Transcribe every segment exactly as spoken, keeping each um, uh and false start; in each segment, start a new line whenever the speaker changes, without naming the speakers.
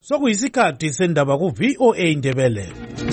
Sokuyisikhathi sendaba ku V O A Ndebele.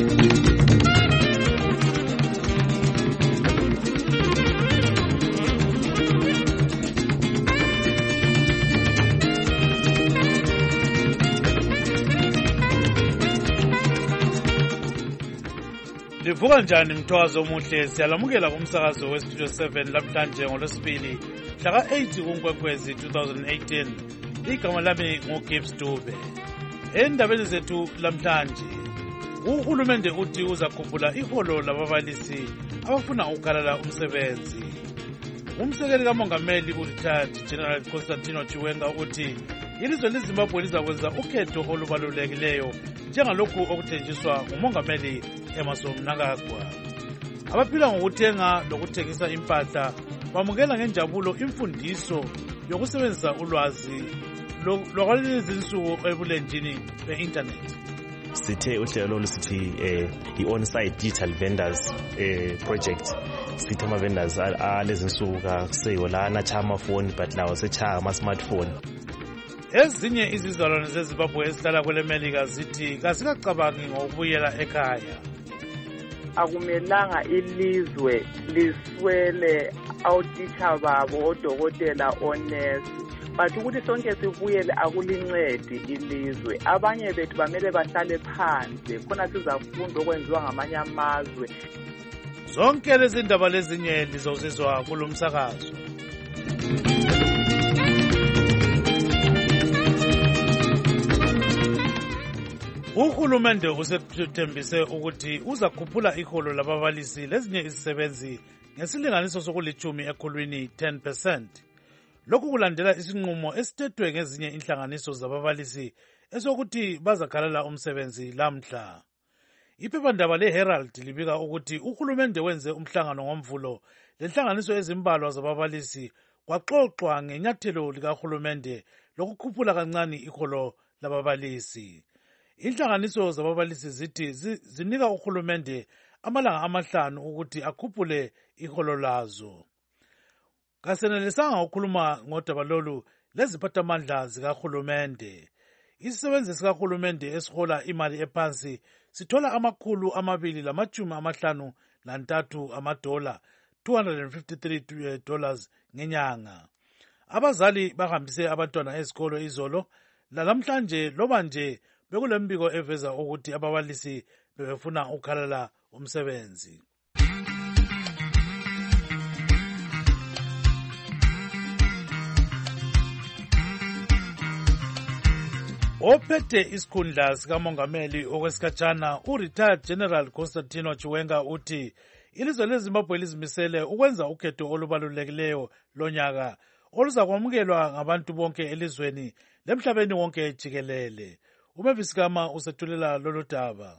Livuka njani mthwazo omuhle, siyalamukela kumsakazo we Studio seven lamhlanje ngolwesibili mhla eight kuNkwekwezi two thousand eighteen. Igama lami nguGibbs Dube. Endabeni zethu lamhlanje, uhulumende uthi uzakhuphula iholo lababalisi abafuna ukukhalala umsebenzi. Umsekeli kamongameli uRetired General Constantino Chiwenga uthi ilizwe leZimbabwe lizakwenza ukhetho olubalulekileyo njengalokhu okuthenjiswa ngumongameli Emmerson Mnangagwa. Abaphila ngokuthenga lokuthengisa impahla bamukela ngenjabulo imfundiso yokusebenzisa ulwazi lokwalezi insuku ebulenjini be-internet.
Sithe uhlelo lolusithi eh, i-on-site digital vendors eh, project. Sithi ama-vendors alezi insuku kakuseyo la anatsha amafoni but lawo sechaya ama-smartphone.
Ezinye izizalwane zeZimbabwe ezihlala kwele Melika zithi kasikacabangi ngokubuyela ekhaya.
Akumelanga ilizwe liswele awutitsha babo odokotela onesi, but ukuthi sonke sibuyele akulincedi ilizwe. Abanye bethu bamele bahlale phansi khona sizafunda okwenziwa ngamanye amazwe.
Zonke lezi ndaba lezinye lizozizwa kulomsakazo. Uhulumende usethembise ukuthi uzakhuphula iholo lababalisi lezinye izisebenzi ngesilinganiso sokulithumi ekhulwini ten percent. Lokhu kulandela isinqumo esithethwe ngezinye inhlanganiso zababalisi esokuthi bazakhalala umsebenzi lamhla. Iphephandaba leHerald libika ukuthi uhulumende wenze umhlangano ngomvulo lenhlanganiso ezimbalwa zababalisi kwaxoxwa ngenyathelo likahulumende lokukhuphula kancane iholo lababalisi. Inhlanganiso zababalisi zithi zinika uhulumende amalanga amahlanu ukuthi akhuphule iholo lazo. Kasenelisanga ukukhuluma ngodaba lolu leziphathamandla zikahulumende. Isisebenzi sikahulumende esihola imali ephansi sithola amakhulu amabili lamachumi amahlanu lantathu amadola, two hundred fifty-three dollars ngenyanga. Abazali bahambise abantwana ezikolo izolo lalamhlanje loba nje bekulembiko eveza ukuthi ababalisi bebefuna ukukhalala umsebenzi. Ophethe isikhundla sikamongameli okwesikhatshana uRetired General Constantino Chiwenga uthi ilizwe leZimbabwe lizimisele ukwenza ukhetho olubalulekileyo lonyaka oluzakwamukelwa ngabantu bonke elizweni lemhlabeni wonke jikelele. Umevisikama usethulela lolu daba.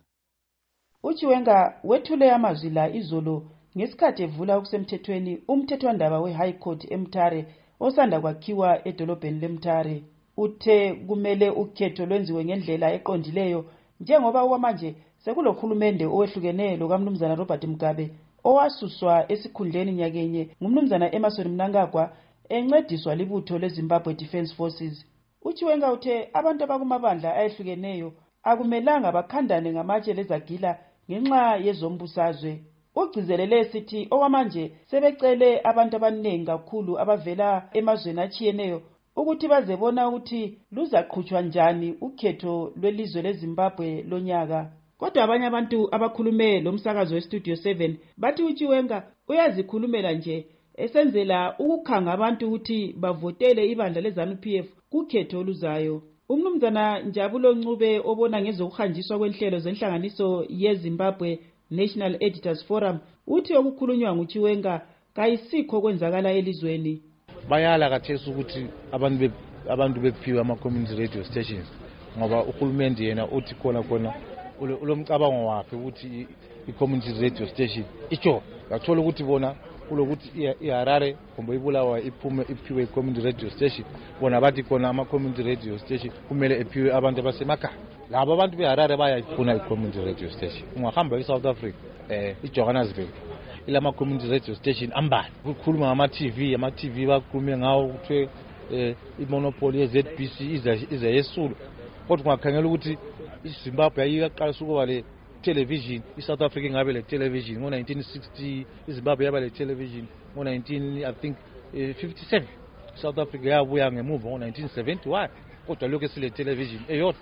uChiwenga wethule amazwi la izolo ngesikhathi evula okusemthethweni umthethwandaba we-High Court eMtare osanda kwakhiwa edolobheni leMtare. Uthe kumele ukhetho lwenziwe ngendlela eqondileyo njengoba okwamanje sekulohulumende owehlukeneyo lokamnumzana Robert Mugabe owasuswa esikhundleni nyakenye ngumnumzana Emmerson Mnangagwa encediswa libutho leZimbabwe Defence Forces. uChiwenga uthe abantu abakumabandla ayehlukeneyo akumelanga bakhandane ngamatshe lezagila ngenxa yezombusazwe. Ugcizelele esithi okwamanje sebecele abantu abaningi kakhulu abavela emazweni atshiyeneyo ukuthi bazebona ukuthi luzaqhutshwa njani ukhetho lwelizwe leZimbabwe lonyaka. Kodwa abanye abantu abakhulume lomsakazo weStudio seven bathi uChiwenga uyazikhulumela nje esenzela ukukhanga abantu ukuthi bavotele ibandla leZANU P F kukhetho oluzayo. Umnumzana Njabulo Ncube obona ngezokuhanjiswa kwenhlelo zenhlanganiso yeZimbabwe National Editors Forum uthi okukhulunywa nguChiwenga kayisikho kwenzakala elizweni.
Bayala kathesi ukuthi abantu abantu bephiwe ama community radio stations ngoba uhulumende yena uthi khona khona ulomcabango wakhe ukuthi i-community radio station icho yakuthola ukuthi bona kulokuthi iHarare kumbe iBulawayo iphume iphiwe i-community radio station, bona bathi khona ama-community radio station kumele ephiwe abantu abasemakhaya. Labo abantu beHarare bayayifuna i-community radio station. Ungahamba eSouth Africa eh iJohannesburg ilama community radio station ambali ukukhuluma ngama-T V ama-T V bakhulume ngawo ukuthi eh imonopoly ye-Z B C ize ize yesulu kodwa ungakhangela ukuthi iZimbabwe yayiyaqalisa ukuba le television, iSouth Africa ngabe le television ngo nineteen sixty, iZimbabwe yaba le television ngo nineteen I think fifty-seven, South Africa yabuya ngemuva ngo nineteen seventy-one, kodwa lokho sile television eyodwa.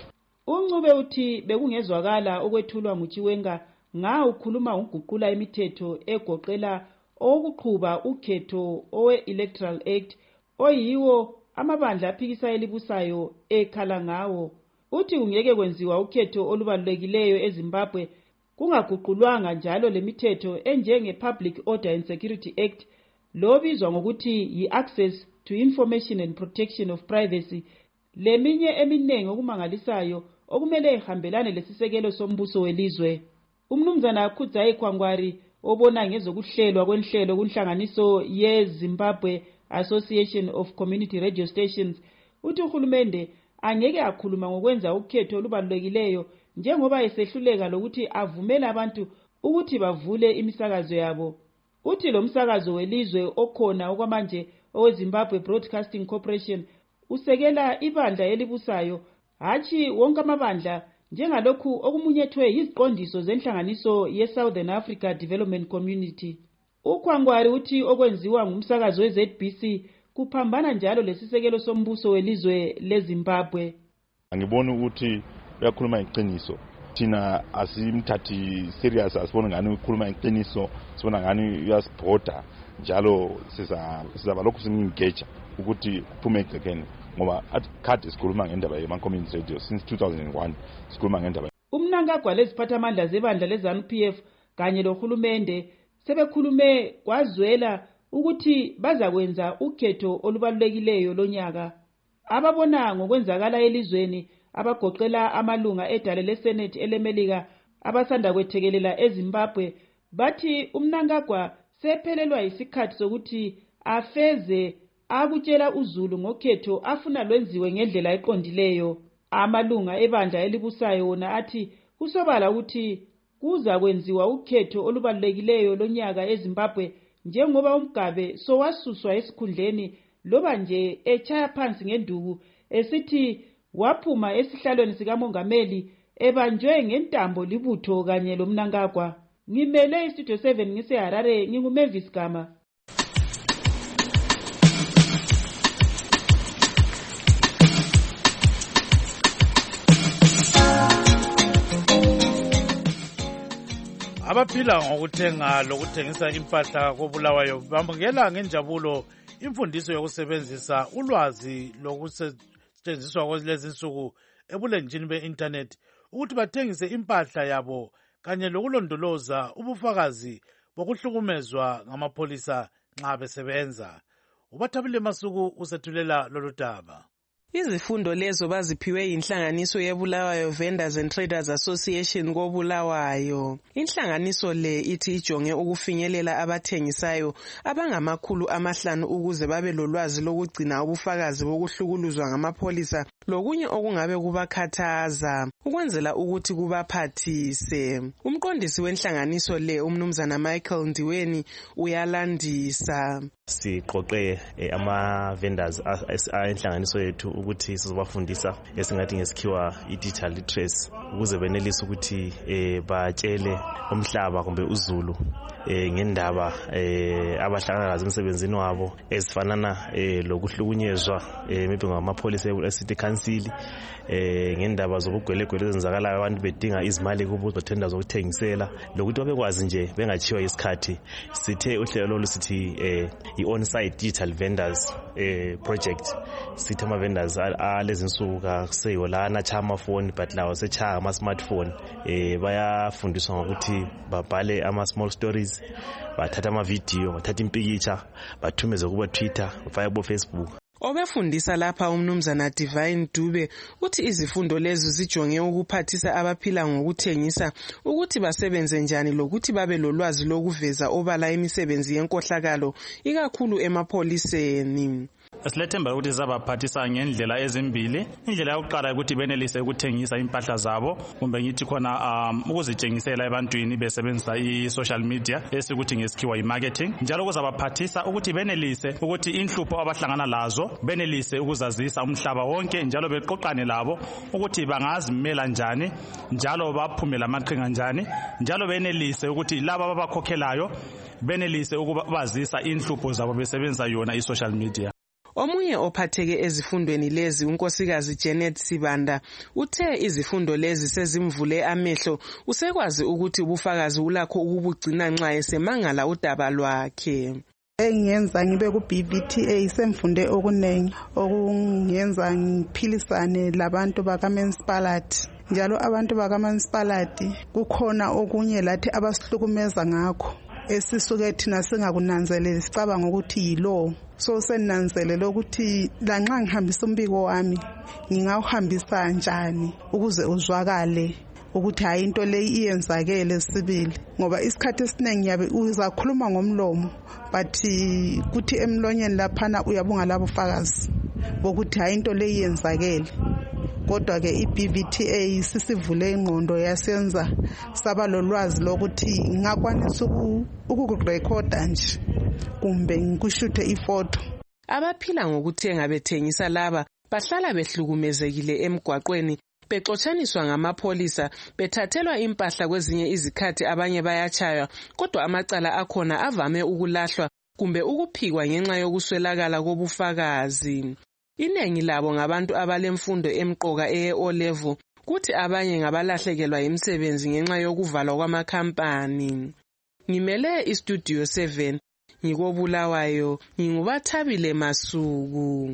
uNcube uthi bekungezwakala okwethulwa nguChiwenga nga ukhuluma uguqula imithetho egoqela okuqhuba ukhetho owe-Electoral Act oyiwo amabandla aphikisa elibusayo ekhala ngawo. Uthi ungeke kwenziwa ukhetho olubalulekileyo eZimbabwe kungaguqulwanga njalo lemithetho enjenge Public Order and Security Act lobizwa ngokuthi yi-Access to Information and Protection of Privacy, leminye eminengi okumangalisayo okumele ihambelane lesisekelo sombuso welizwe. Umnumzana Khudzayi Khwangwari obona ngezokuhlelwa kwenhlelo kunhlanganiso yeZimbabwe Association of Community Radio Stations uthi uhulumende angeke akhuluma ngokwenza ukhetho olubalulekileyo njengoba esehluleka lokuthi avumele abantu ukuthi bavule imisakazo yabo. Uthi lo msakazo welizwe okhona okwamanje oweZimbabwe Broadcasting Corporation usekela ibandla elibusayo hathi wonke amabandla njengalokhu okumunyethwe iziqondiso zenhlanganiso yeSouthern Africa Development Community. uKhwangwari uthi okwenziwa ngumsakazo weZ B C kuphambana njalo lesisekelo sombuso welizwe leZimbabwe.
Angibona ukuthi uyakhuluma iqiniso, thina asimthathi serious, asibona ngani ukhuluma iqiniso, sibona ngani uyasibhoda njalo siza sizaba lokhu sinengage ukuthi kuphume egcekeni ngoba athi sikhuluma ngendaba yama-community radio since two thousand one, sikhuluma ngendaba.
Umnankagwa leziphathamandla zebandla leZANU P F kanye lohulumende sebekhulume kwazwela ukuthi bazakwenza ukhetho olubalulekileyo lonyaka. Ababona ngokwenzakala elizweni abagoqela amalunga edale leSenate elemelika abasanda kwethekelela eZimbabwe bathi umnankagwa sephelelwa isikhathi sokuthi afeze akutshela uZulu ngokhetho afuna lwenziwe ngendlela eqondileyo. Amalunga ebandla elibusayo wona athi kusobala ukuthi kuza kwenziwa ukhetho olubalulekileyo lonyaka eZimbabwe njengoba uMgabe sowasuswa esikhundleni loba nje echaya phansi ngenduku esithi waphuma esihlalweni sikamongameli ebanjwe ngentambo libutho kanye lomnankagwa. Ngimele iStudio seven ngiseHarare, nginguMavis Gama.
Abaphila ngokuthenga lokuthengisa impahla koBulawayo bamukela ngenjabulo imfundiso yokusebenzisa ulwazi lokusetshenziswa kwalezi insuku ebulenjini be-internet ukuthi bathengise impahla yabo kanye lokulondoloza ubufakazi bokuhlukumezwa ngamapholisa nxa besebenza. uBathabile Masuku usethulela lolu daba.
Izifundo lezo baziphiwe inhlanganiso yeBulawayo Vendors and Traders Association koBulawayo. Inhlanganiso le ithi ijonge ukufinyelela abathengisayo abangamakhulu amahlanu ukuze babe lolwazi lokugcina ubufakazi bokuhlukuluzwa ngamapholisa lokunye okungabe kubakhathaza ukwenzela ukuthi kubaphathise. Umqondisi wenhlanganiso le umnumzana Michael Ndiweni uyalandisa.
Siqoqe ama vendors enhlanganiso yethu ukuthi sizobafundisa esingathi ngesikhiwa i-digital literacy ukuze benelise ukuthi batshele umhlaba kumbe uZulu ngendaba abahlangana nazo emsebenzini wabo ezifanana lokuhlukunyezwa maybe ngamapholisa e-city council, ngendaba zobugwelegwele ezenzakalayo abantu bedinga izimali kubo zothenda zokuthengisela lokuthi babekwazi nje bengachiwa isikhathi. Sithe uhlelo lolu sithi i-on-site digital vendors project. Sithi ama vendors alezi insuku akuseyo lana cha amafoni but lawo secha ama smartphone bayafundiswa ngokuthi babhale ama small stories, bathatha ama video, bathatha impicture, bathumeze kuba Twitter, bafake kubo Facebook.
Obefundisa lapha umnumzana Divine Dube uthi izifundo lezo zijonge ukuphathisa abaphila ngokuthengisa ukuthi basebenze njani lokuthi babe lolwazi lokuveza obala imisebenzi yenkohlakalo ikakhulu emapholiseni.
Silethemba ukuthi sizabaphathisa ngendlela ezimbili. Indlela yokuqala ukuthi benelise ukuthengisa impahla zabo kumbe ngithi khona um, ukuzitshengisela ebantwini besebenzisa i-social media esikuthi ngesikhiwa i-marketing. Njalo kuzabaphathisa ukuthi benelise ukuthi inhlupho abahlangana lazo benelise ukuzazisa umhlaba wonke njalo beqoqane labo ukuthi bangazimela njani njalo baphume lamaqhinga njani njalo benelise ukuthi laba ababakhokhelayo benelise ukubazisa inhlupho zabo besebenzisa yona i-social media.
Omunye ophatheke ezifundweni lezi unkosikazi Janet Sibanda uthe izifundo lezi sezimvule amehlo usekwazi ukuthi ubufakazi ulakho ukubugcina nxa esemangala udaba lwakhe.
Engiyenza ngibe ku B V T A semfunde okunengi okungenza ngiphilisane labantu baka municipality njalo abantu baka municipality kukhona okunye lathi abasihlukumeza ngakho esisuke thina singakunanzeleli sicabanga ukuthi yilo. So senanzelele ukuthi lanxa ngihambisa umbiko wami ngingawuhambisa kanjani ukuze uzwakale ukuthi hayi into leyi iyenzakele sibili ngoba isikhathi esiningi yabe uzakhuluma ngomlomo but kuthi emlonyeni laphana uyabunga labo fakazi bokuthi hayi into leyi iyenzakele. Kodwa ke i-B V T A sisivule ingqondo yasenza saba lolwazi lokuthi ngakwanisa ukukurekhoda nje kumbe ngikushuthe ifoto.
Abaphila ngokuthenga bethengisa laba bahlala behlukumezekile emgwaqweni bexotshaniswa ngamapholisa bethathelwa impahla kwezinye izikhathi abanye bayachaywa kodwa amacala akhona avame ukulahlwa kumbe ukuphikwa ngenxa yokuswelakala kobufakazi. Inengi labo ngabantu abalemfundo emqoka eye-O level kuthi abanye ngabalahlekelwa imisebenzi ngenxa yokuvalwa kwamakhampani. Ngimele istudio seven ngikobulawayo ngingubathabile Masuku.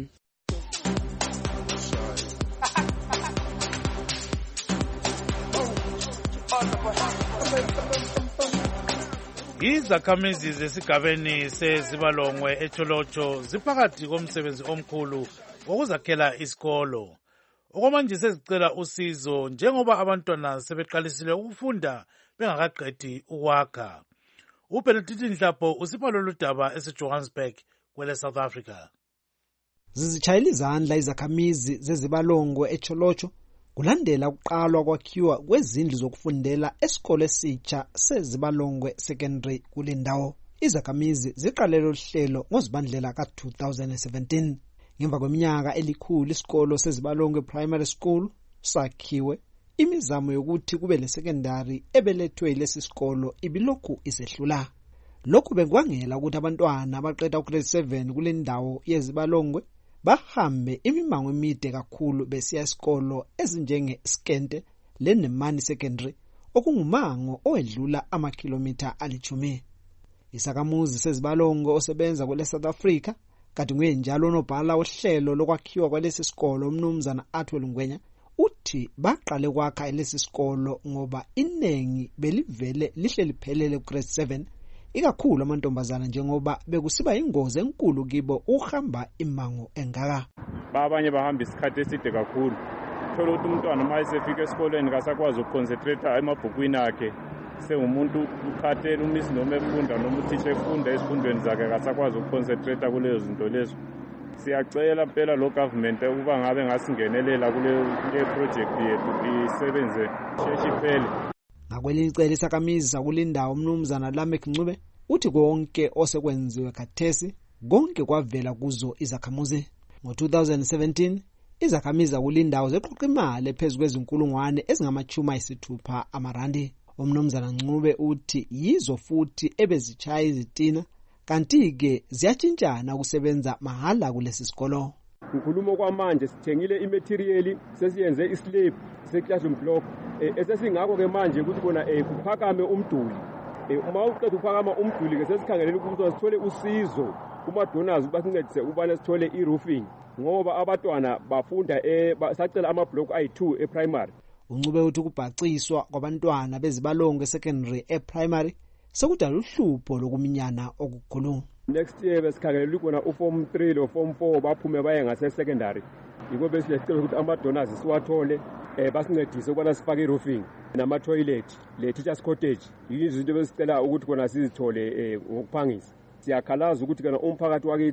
Izakhamizi zesigabeni sezibalongwe eTsholotsho ziphakathi komsebenzi omkhulu wokuzakhela isikolo. Okwamanje sezicela usizo njengoba abantwana sebeqalisile ukufunda bengakaqedi ukwakha. uBenedict Nhlapho usipha lolu daba eseJohannesburg kwele South Africa.
Zizitshayela izandla izakhamizi zezibalongwe eTsholotsho kulandela ukuqalwa kwakhiwa kwezindlu zokufundela esikole esitsha sezibalongwe secondary kulendawo. Izakhamizi ziqalele uhlelo ngozibandlela ka two thousand seventeen. Ngemva kweminyaka elikhulu isikolo sezibalongwe primary school sakhiwe, imizamo yokuthi kube le secondary ebelethwe lesi sikolo ibilokhu isehlula. Lokhu bekwangela ukuthi abantwana abaqeda grade seven kulendawo yezibalongwe bahambe imimango emide kakhulu besiya esikolo ezinjenge Skente leNemani secondary okungumango owedlula amakhilomitha alithumi. Isakamuzi sezibalongo osebenza kwele South Africa kanti ngenjalo nobhala ohlelo lokwakhiwa kwalesi sikolo umnumzana Athwele Ngwenya uthi baqale kwakha lesi sikolo ngoba inengi belivele lihle liphelele ku grade seven ikakhulu amantombazana njengoba bekusiba ingozi enkulu kibo uhamba imango engaka.
Babanye bahamba isikhathi eside kakhulu. Thola ukuthi umntwana mayesefika esikoleni kasakwazi ukuconcentrate emabhukwini akhe. Sengumuntu ukhathela umisi noma efunda noma uthisha efunda esifundweni zakhe kasakwazi ukuconcentrate kulezo zinto lezo. Siyacela phela lo government ukuba ngabe ngasingenelela kule project yethu isebenze sheshi phele.
Ngakwelicela isakhamizi sakulindawo umnumzana Lamek Ncube uthi konke osekwenziwe khathesi konke kwavela kuzo izakhamuzi. Ngo two thousand seventeen izakhamizi zakulindawo zeqoqa imali phezulu kwezinkulungwane ezingamachuma ayisithupha amarandi. Umnumzana Ncube uthi yizo futhi ebezitshaya izitina kanti ke ziyatshintshana ukusebenza mahala kulesi sikolo.
Ngikhuluma kwamanje sithengile imaterial sesiyenze islab seclassroom block esesingakho ke manje ukuthi bona kuphakame umduli. Uma uqeda ukuphakama umduli ke sesikhangelela ukuthi sithole usizo kuma donors basincedise ubana sithole i-roofing ngoba abantwana bafunda sacela ama block ayi two e-primary.
Uncube uthi ukubhaciswa kwabantwana bezibalongo secondary e-primary sekudala uhlupho lokuminyana okukhulu.
Next year besikhangelela ukubona uform three lo form four baphume baye ngase secondary. Yiko besicela ukuthi ama donors siwathole eh basincedise ukubana sifake i-roofing nama toilet le teachers cottage. Yizinto besicela ukuthi kona sizithole ngokuphangisa. Siyakhalaza ukuthi kana umphakathi wakithi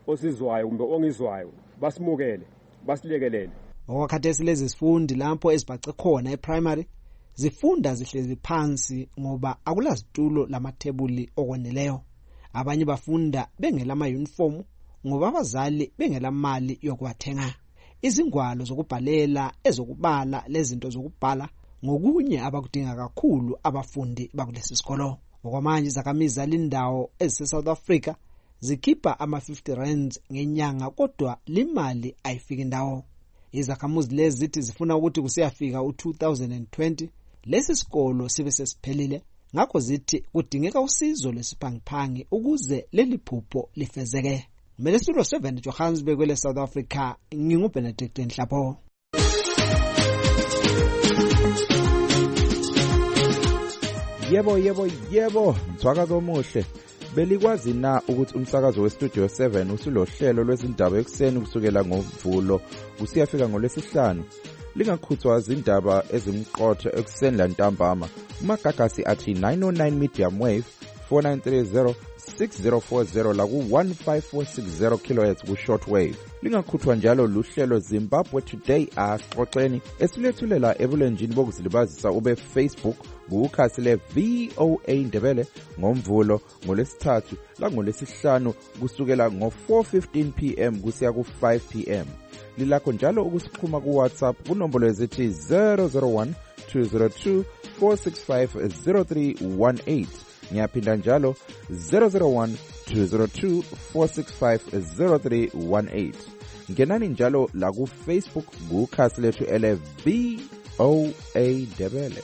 osizwayo kumbe ongizwayo basimukele basilekelele.
Okwakhathesi lezi zifundi lapho ezibace khona eprimary zifunda zihlezi phansi ngoba akulazitulo lamathebuli okweneleyo. Abanye bafunda bengelama uniform ngoba abazali bengela mali yokuwathenga. Izingwalo zokubhalela, ezokubala lezinto zokubhala ngokunye abakudinga kakhulu abafundi bakulesi sikolo. Ngokwamanje izakhamizi zalindawo ezise South Africa zikhipha ama fifty rand ngenyanga kodwa limali ayifiki ndawo. Izakhamuzi lezi zithi zifuna ukuthi kusiyafika u two thousand twenty lesi sikolo sibe sesiphelile, ngakho zithi kudingeka usizo lesiphangiphangi ukuze leli phupho lifezeke. Mele studio seven Johannesburg kwele South Africa, nginguBenedict Nhlapho.
Yebo yebo yebo, mthwaka komuhle. Belikwazi na ukuthi umsakazo weStudio seven usulohlelo lwezindaba ekseni kusukela ngoMvulo kusiyafika ngolwesihlanu. Lingakhuthwa izindaba ezimqotho ekseni lantambama. Umagagasi athi nine oh nine medium wave four nine three zero six zero four zero la ku one five four six zero kilohertz ku short wave. Lingakhuthwa njalo luhlelo Zimbabwe Today axoxeni esilethulela ebulenjini bokuzilibazisa ube Facebook kukhasi le V O A Ndebele ngoMvulo ngolesithathu la ngolesihlanu kusukela ngo four fifteen p m kusiya ku five p m. Lilakho njalo ukusikhuma ku WhatsApp kunombolo ezithi zero zero one two zero two four six five zero three one eight. Ngiyaphinda njalo zero zero one two zero two four six five zero three one eight. Ngenani njalo la ku Facebook kukhasi lethu ele V O A Ndebele.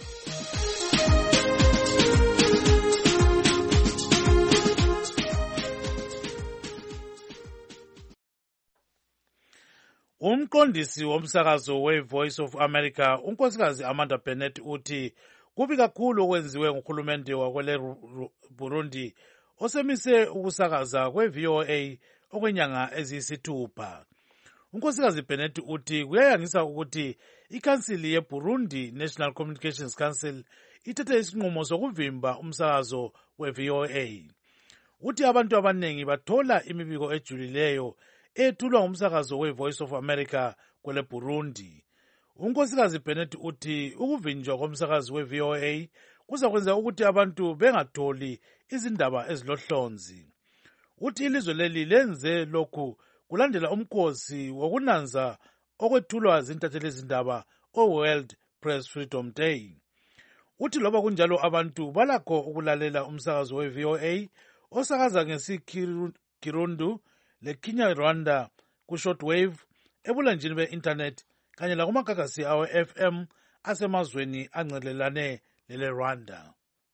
Umqondisi womsakazo we-Voice of America, unkosikazi Amanda Bennett uthi kubi kakhulu okwenziwe nguhulumende wakwele Burundi osemise ukusakaza kwe-V O A okwenyanga eziyisithupha. Unkosikazi Bennett uthi kuyayangisa ukuthi ikhansili ye-Burundi National Communications Council ithethe isinqumo sokuvimba umsakazo we-V O A. Uthi abantu abaningi bathola imibiko ejulileyo ethulwa ngumsakazo we-Voice of America kwele Burundi. Unkosikazi Bennett uthi ukuvinjwa komsakazi we-V O A kuzakwenza ukuthi abantu bengatholi izindaba ezilohlonzi. Uthi ilizwe leli lenze lokhu kulandela umkhosi wokunanza okwethulwa zintatheli izindaba o-World Press Freedom Day. Uthi loba kunjalo abantu balakho ukulalela umsakazo we-V O A osakaza ngesiKirundu leKinyarwanda ku shortwave ebulenjini be-internet kanye lakumagagasi awe F M asemazweni ancelelane lele Rwanda.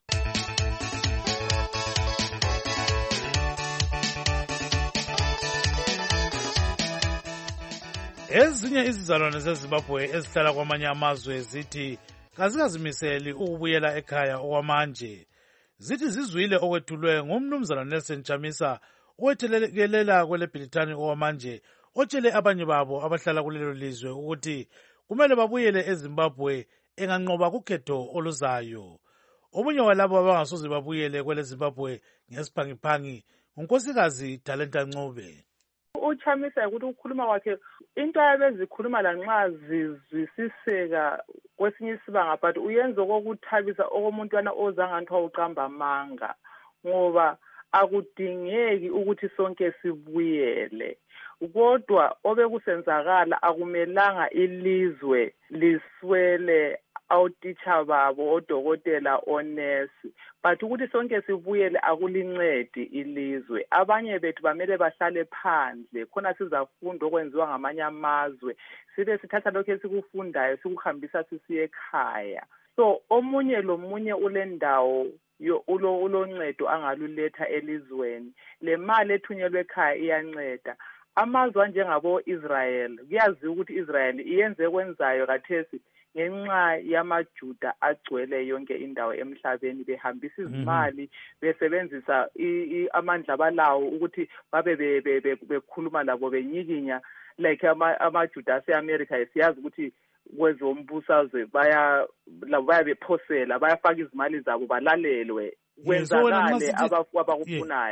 Ezinye izizalwane zeZimbabwe ezihlala kwamanye amazwe zithi kazikazimiseli ukubuyela ekhaya okwamanje. Zithi zizwile okwethulwe ngumnumzana Nelson Chamisa owethelekelela kwele Britani okwamanje otshele abanye babo abahlala kulelo lizwe ukuthi kumele babuyele eZimbabwe enganqoba kukhetho oluzayo. Omunye walabo abangasoze babuyele kwele Zimbabwe ngesiphangiphangi unkosikazi Talenta Ncube.
Uchamisa ukuthi ukukhuluma kwakhe into abezikhuluma lanxa zizwisiseka kwesinye isibanga but uyenza okokuthabisa okomuntwana ozangathi wawuqamba amanga ngoba akudingeki ukuthi sonke sibuyele. Kodwa obekusenzakala akumelanga ilizwe liswele awutitsha babo odokotela onesi but ukuthi sonke sibuyele akulincedi ilizwe. Abanye bethu bamele bahlale phandle khona sizafunda okwenziwa ngamanye amazwe sibe sithatha lokho esikufundayo sikuhambisa sisiye ekhaya. So omunye lomunye ulendawo yo ulo uloncedo angaluletha elizweni. Le mali ethunyelwe ekhaya iyanceda. Amazwe anjengabo Israel kuyazi ukuthi Israel iyenze kwenzayo kathesi ngenxa yamaJuda agcwele yonke indawo emhlabeni behambisa izimali besebenzisa amandla abalawo ukuthi babe bekhuluma labo benyikinya like amaJuda ase-America siyazi ukuthi kwezombusazwe baya labo bayabephosela bayafaka izimali zabo balalelwe kwenzakale abakufunayo.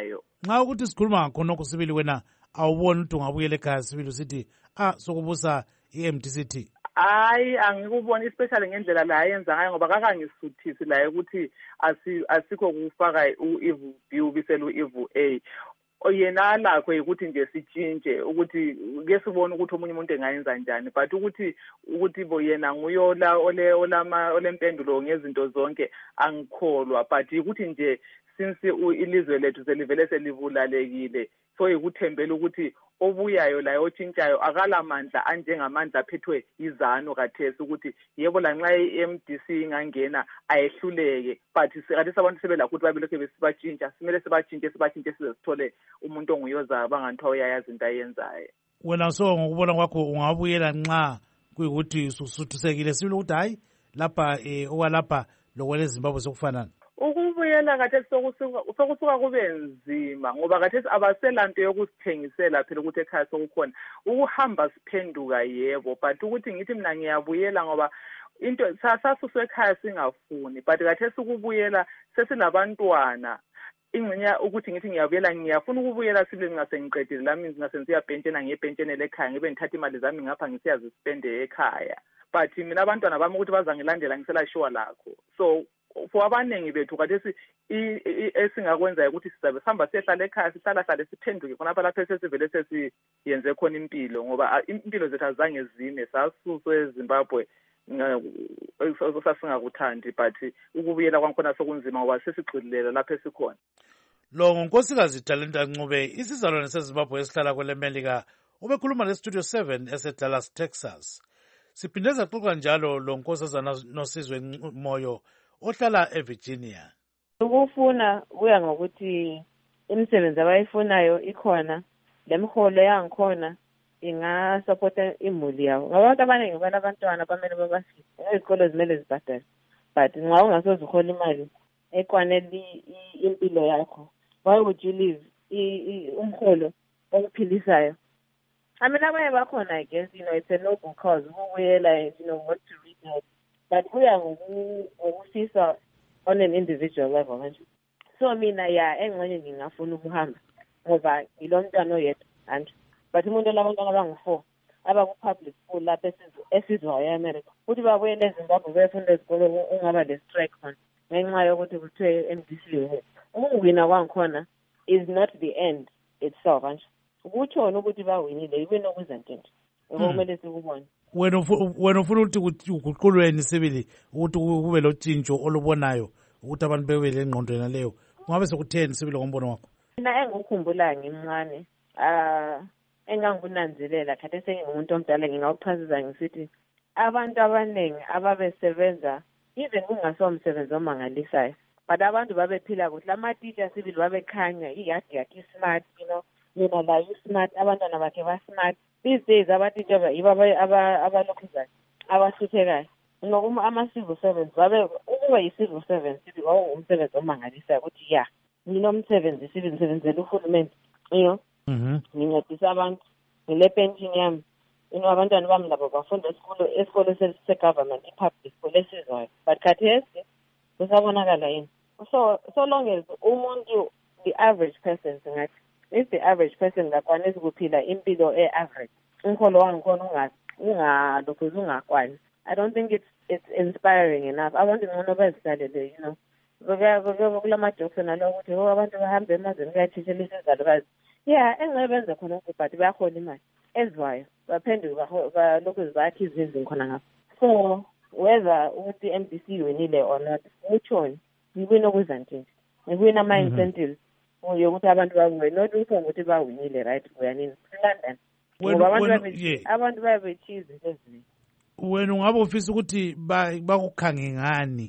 nxa ukuthi sikhuluma ngakhonokho sibili wena awuboni ukuthi ungabuyela ekhaya sibili usithi ah sokubusa i-M D C T?
Hayi, angikuboni especially ngendlela la ayenza ngayo ngoba kakangisuthisi la ukuthi asikho kufaka u-Evu B ubisela u-Evu A. Yena lakho ukuthi nje sitshintshe ukuthi ke sibone ukuthi omunye umuntu engayenza njani, but ukuthi ukuthi bo yena nguyola ole olama olempendulo ngezinto zonke angikholwa, but ukuthi nje since ilizwe lethu selivele selivulalekile so ikuthembela ukuthi obuyayo la otshintshayo akalamandla anjengamandla aphethwe izano kathesi ukuthi yebo lanxa i-M D C ingangena ayehluleke, but sikathi abantu sebela ukuthi babelokhe besibatshintsha simele sibatshintshe sibatshintshe size sithole umuntu onguyoza banganthiwa uyayazi into ayenzayo.
Wena so ngokubona kwakho ungabuyela nxa kuyikuthi usuthusekile sibili ukuthi hayi lapha eh okwalapha lokwele Zimbabwe sokufanana?
Ukubuyela kathesi sokusuka kube nzima ngoba kathesi abaselanto yokusithengisela phela ukuthi ekhaya sokukhona ukuhamba siphenduka yebo, but ukuthi ngithi mina ngiyabuyela ngoba into sasuswe ekhaya singafuni, but kathesi ukubuyela sesinabantwana ingcinya ukuthi ngithi ngiyabuyela ngiyafuna ukubuyela sibili ngingasengiqedile lami ngingasenziya bhentshena ngebhentshene lekhaya ngibe ngithatha imali zami ngapha ngisiyazispende ekhaya, but mina abantwana bami ukuthi bazangilandela ngisela sure lakho. So for abaningi bethu kathesi esingakwenza ukuthi sizabe sihamba siyehlala ekhaya sihlala-hlale siphenduke khonapha lapho esesivele sesiyenze khona impilo ngoba impilo zethu azange zime sasuswe eZimbabwe sasingakuthandi, but ukubuyela kwankhona sokunzima ngoba sesigxililela lapho esikhona.
Lo ngunkosikazi Talenta Ncube, isizalwane seZimbabwe esihlala kwele Melika, ubekhuluma neStudio seven eseDallas, Texas. Siphinde saxoxa njalo lo nkosazana noSizwe Moyo ohlala eVirginia.
Ukufuna kuya ngokuthi imisebenzi abayifunayo ikhona, lemholo yangikhona ingasupporta imuli yawo. Ngabantu abaningi banabantwana bamele babafise, izikolo zimele zibhadale, but nxa ungasoze uhola imali ekwanele impilo yakho, why would you leave umholo okuphilisayo? I mean, abanye bakhona, I guess, you know, it's a noble cause, ukubuyela, you know, what to read, but kuya ngokufisa on an individual level manje. So mina ya engxenye ngingafuna ukuhamba ngoba ngilo mntwana oyedwa and but umuntu labantwana abangu-four abaku-public school lapha esizwayo e-America ukuthi babuyele eZimbabwe befunda ezikolo ungaba le-strike khona ngenxa yokuthi kuthiwe M D C. Ukuwina kwangikhona is not the end itself manje. Ukutshona ukuthi bawinile iwina okuzentinto okumele sikubone.
Wena ufuna ukuthi uguqulweni sibili ukuthi kube lotshintsho olubonayo ukuthi abantu bebe lengqondo naleyo ngabe sekutheni sibili ngombono wakho?
Mina engikukhumbula ngimncane ah engangunanzelela kade sengingumuntu omdala ngingawuchazisa ngisithi abantu abaningi ababesebenza even kungasomsebenzi omangalisayo but abantu babephila kuhle. Ama-teacher sibili babekhanya iyadi yakhe smart, you know, yena la you-smart, abantwana bakhe ba-smart. These days abatitsha yibo abalokhuzayo abahluphekayo. Ngokuma ama-civil servants babe ukuba yi-civil servant sibi wawungumsebenzi omangalisayo ukuthi ya nginomsebenzi sibi ngisebenzela uhulumeni, you know, ngincedisa abantu ngile pension yami, you know, abantwana bami labo bafunda esikolo esikolo se-government i-public school esizwayo, but khathesi kusabonakala yini. So so long as umuntu the average person singathi if the average person ngakwanisa ukuphila impilo e-average umholo wangikhona ungalokhu ungakwani, I don't think it's it's inspiring enough. Abantu ngcono bezihlalele, you know, kulama-jokes nalo ukuthi abantu bahambe emazweni kuyathishelisa izalukazi. Yeah, engibenza khona but bayahola imali ezwayo baphenduka balokhu bakhe izindlu khona ngapha. So whether ukuthi M D C winile or not utshoni ngiwina okuzantinto ngiwina ama-incentives yokuthi abantu babuye not ukho ukuthi bawinile right kuyanini silandana ngoba abantu abantu bayabethiza into eziningi.
Wena ungabe ufisa ukuthi bakukhange ngani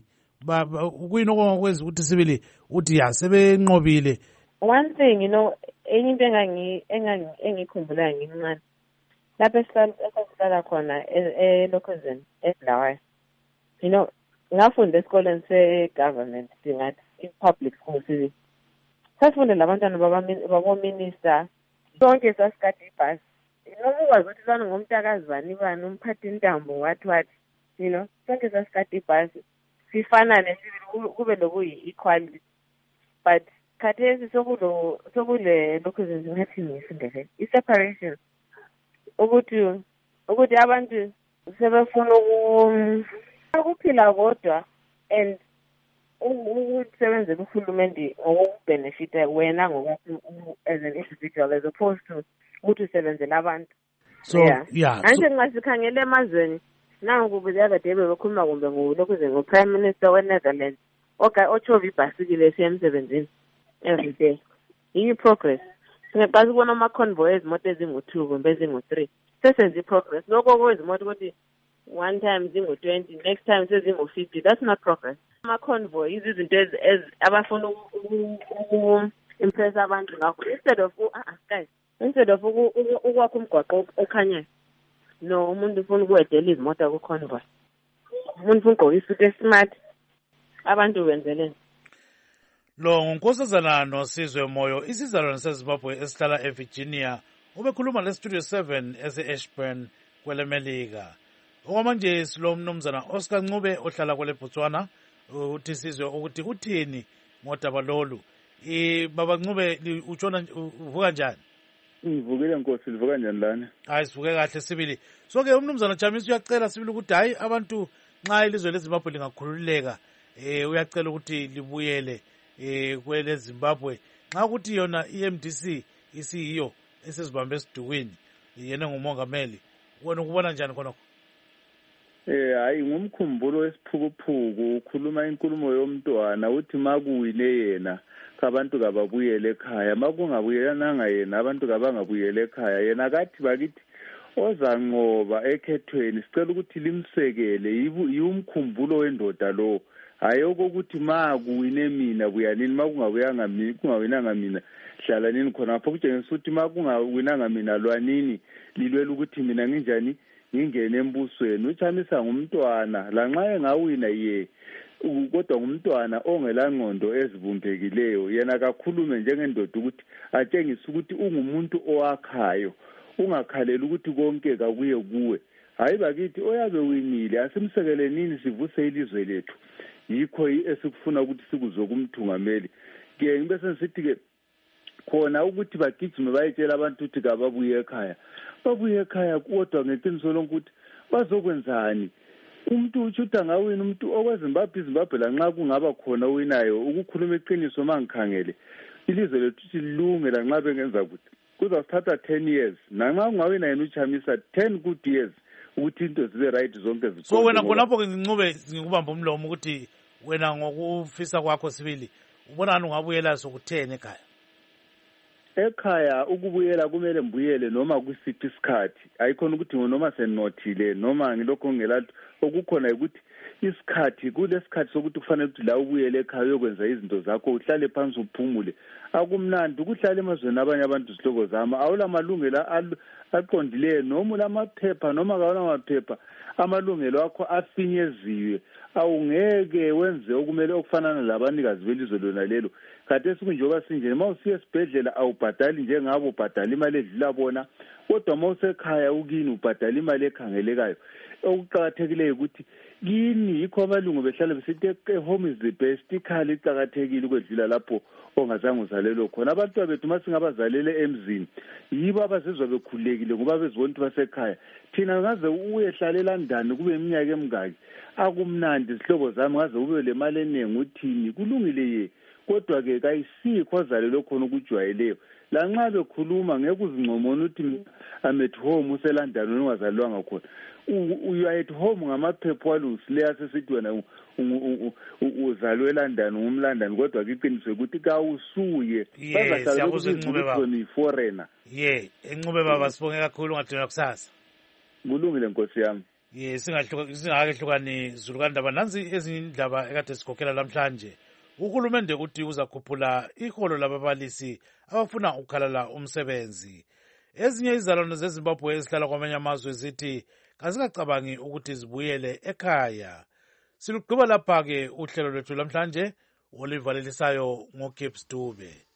kuyini okwenza ukuthi sibili uthi ya sebenqobile?
One thing, you know, enye into engangi engikhumbulayo ngimncane lapho esihlala khona eLokhuzeni eBulawayo, you know, ngafunda esikoleni se-government singathi i-public school sibi sasifunda labantwana babominister sonke sasikade ibhasi, you know, ukwazi ukuthi lana ngomntakazi bani bani umphathi intambo wathi wathi, you know, sonke sasikade ibhasi sifanane sibili kube lokuyi-equality, but khathesi sokulo sokule lokhu zingathi ngisindele i-separation ukuthi ukuthi abantu sebefuna ukuphila kodwa and ukusebenzela uhulumende ngokubhenefita wena ngokwakho as an individual as opposed to ukuthi usebenzela abantu.
So yeah,
anje ngasikhangela emazweni nangu kuziyaba debe bekhuluma kumbe ngolokhu ze ngo-Prime Minister we-Netherlands oka ochova ibhasikile esiya emsebenzini every day. Iyi progress. Singaqala ukubona ama-convoy ezimoto ezingu-two kumbe ezingu-three. Sesenze i-progress. Lokho kwezimoto ukuthi one time zingu-twenty, next time sezingu-fifty. That's not progress. Ama-convoy izinto abafuna uku-impress abantu ngakho. Instead of, ah guys, instead of ukwakha umgwaqo okhanyayo. No, umuntu ufuna ukuwedela izimoto ku-convoy. Umuntu ufuna ugqoka isuit esmart. Abantu benzeleni.
Lo ngunkosazana Nosizwe Moyo, isizalwane seZimbabwe esihlala eVirginia, ubekhuluma leStudio seven ese-Ashburn kwelemelika. Okwamanje silo mnumzana Oscar Ncube ohlala kwele Botswana, uthi sizwe ukuthi uthini ngodaba lolu. I baba Ncube utshona uvuka njani?
Ngivukile Nkosi, livuka njani lana?
Hayi sivuke kahle sibili. So ke umnumzana Chamisa uyacela sibili ukuthi hayi abantu nxa ilizwe leZimbabwe lingakhululeka eh uyacela ukuthi libuyele eh kwele Zimbabwe nxa ukuthi yona i-M D C isiyiyo esizibambe esidukwini yena ngumongameli wena ukubona njani khonokho?
Eh hayi ngumkhumbulo wesiphukuphuku ukhuluma inkulumo yomntwana uthi makuwile yena abantu kababuyele ekhaya makungabuyelananga yena abantu kabangabuyele ekhaya yena kathi bakithi ozanqoba ekhethweni sicela ukuthi limsekele yimkhumbulo wendoda lo hayi okokuthi makuwine mina buyanini makungabuyanga mina kungawinanga mina hlala nini khona lapho kutshengisa ukuthi makungawinanga mina lwanini lilwela ukuthi mina nginjani ngingene embusweni uChamisa ngumntwana lanxa engawina ye kodwa ngumntwana ongela ngqondo ezibumbekileyo yena kakhulume njengendoda ukuthi atshengise ukuthi ungumuntu owakhayo ungakhalela ukuthi konke kakuye kuwe hayi bakithi oyabe winile asimsekele nini sivuse ilizwe lethu yikho esikufuna ukuthi sikuzwe kumthungameli ke ngibe sensithi ke khona ukuthi bagijime bayitshela abantu ukuthi kababuye ekhaya babuye ekhaya kodwa ngeqiniso lonkuthi bazokwenzani umuntu uchuda ngawina umuntu okweZimbabwe iZimbabwe lanxa kungaba khona winayo ukukhuluma iqiniso mangikhangele ilizwe lethu silunge lanxa bengenza ukuthi kuzasithatha ten years nanxa kungawina yena uChamisa ten good years ukuthi into zibe right zonke zikhona.
So wena khonapho ke ngincube ngikubamba umlomo ukuthi wena ngokufisa kwakho sibili ubonani ungabuyela sokuthene ekhaya?
Ekhaya ukubuyela kumele mbuyele noma kusiphi isikhathi ayikhona ukuthi noma senothile noma ngilokho ngelathu okukhona ukuthi isikhathi kulesikhathi sokuthi kufanele ukuthi la ubuyele ekhaya uyokwenza izinto zakho uhlale phansi uphumule akumnandi ukuhlala emazweni abanye abantu zihlobo zama awula malungelo aqondileyo noma lamaphepha noma kawona maphepha amalungelo akho afinyeziwe awungeke wenze okumele okufanana labanikazi belizwe lona lelo kade sikunjoba sinje mawusiya esibhedlela awubhadali njengabo ubhadala imali edlula bona kodwa mawusekhaya ukini ubhadala imali ekhangelekayo okuqhakathekileyo ukuthi kini yikho abalungu behlala besithi home is the best ikhali iqhakathekile ukwedlula lapho ongazange uzalelwe khona abantu bethu masingabazalele emzini yibo abazizwa bekhulekile ngoba bezibona ukuthi basekhaya thina ngaze uyehlala eLondon kube iminyaka emingaki akumnandi izihlobo zami ngaze ube le mali eningi uthini kulungile ye kodwa ke kayisikho azalelwe khona ukujwayeleyo lanxa bekhuluma ngeke uzincomona ukuthi I'm at home useLondon ungazalwanga khona you are at home ngamaphepha walusileya sesithi wena uzalwe eLondon ngumlondon kodwa kuqiniswe ukuthi ka usuye
bazahlala ukuthi
foreigner
ye encube baba sibonge kakhulu ngadina kusasa
kulungile nkosi yami
ye singahluka singakehlukani zulukandaba nansi ezindaba ekade sikhokhela namhlanje uhulumende uthi uzakhuphula iholo lababalisi abafuna ukukhalala umsebenzi. Ezinye izalwane zeZimbabwe ezihlala kwamanye amazwe zithi kazingacabangi ukuthi zibuyele ekhaya. Silugqiba lapha ke uhlelo lwethu namhlanje olivalelisayo ngoGibbs Dube.